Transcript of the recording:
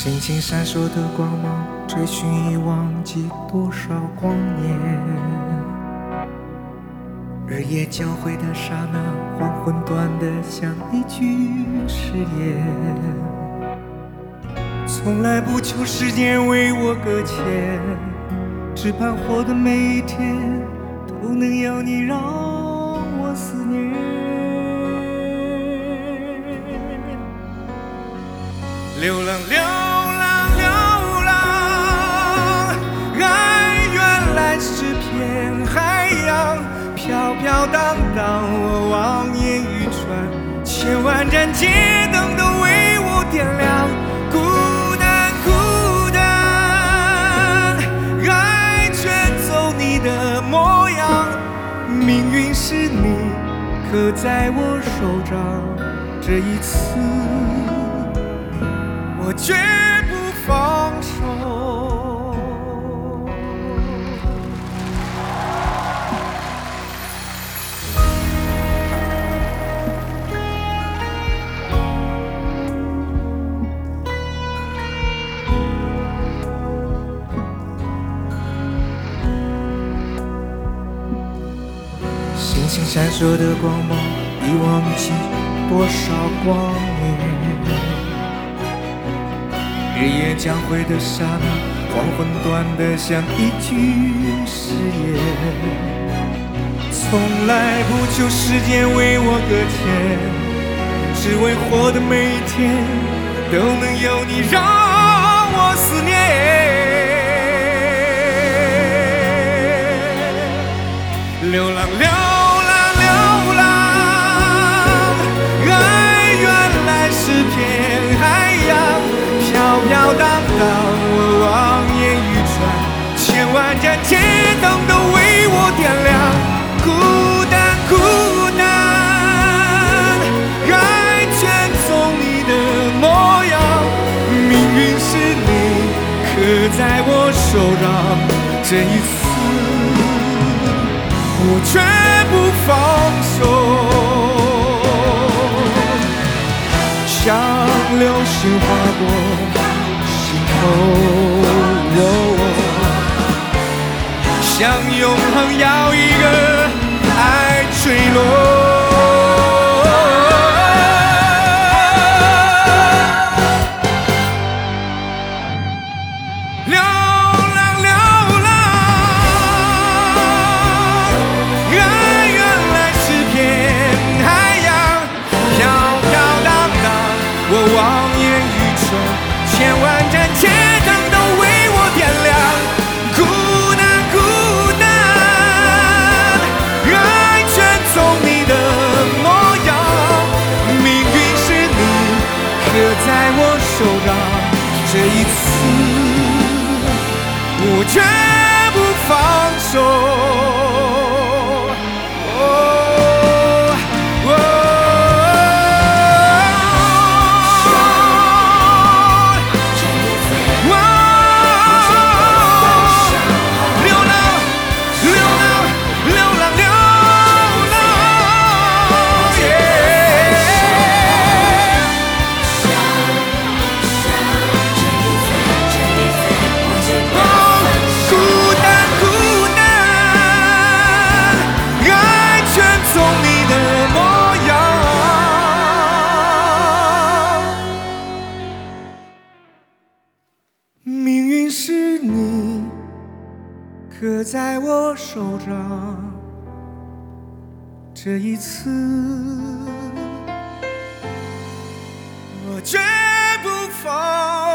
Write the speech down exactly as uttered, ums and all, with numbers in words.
星星闪烁的光芒，追寻已忘记多少光年。日夜交汇的刹那，黄昏短得像一句誓言。从来不求时间为我搁浅，只盼活的每一天都能有你让我思念。流浪流浪流浪，爱原来是片海洋，飘飘荡荡，我望眼欲穿，千万盏街灯都为我点亮。孤单孤单，爱卷走你的模样，命运是你刻在我手掌，这一次我绝不放手。星星闪烁的光芒，已忘记多少光年。日夜交汇的刹那，黄昏短得像一句誓言。从来不求时间为我搁浅，只为活的每一天都能有你让我思念。流浪流浪流浪，爱原来是片海洋，飘飘荡荡，我望眼欲穿，千万盏街灯都为我点亮。孤单孤单，爱卷走你的模样，命运是你刻在我手掌，这一次我绝不放手。像流星划过心头，向永恒要一个爱坠落。流浪流浪，爱原来是片海洋，飘飘荡荡，我望眼欲穿，千万盏街灯都为我点亮。孤单孤单，爱卷走你的模样，命运是你刻在我手掌，这一次我绝不放手。命运是你刻在我手掌，这一次我绝不放